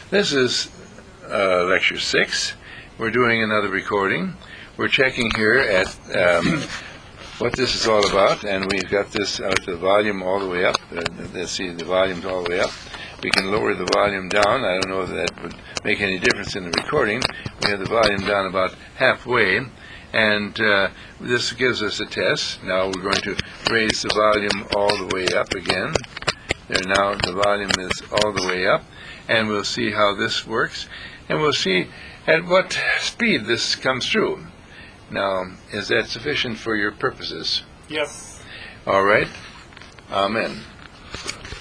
This is lecture 6. We're doing another recording. We're checking here at what this is all about, and we've got this the volume all the way up. Let's see, the volume's all the way up. We can lower the volume down. I don't know if that would make any difference in the recording. We have the volume down about halfway, and this gives us a test. Now we're going to raise the volume all the way up again. There, now the volume is all the way up, and we'll see how this works, and we'll see at what speed this comes through. Now, is that sufficient for your purposes? Yes. All right. Amen.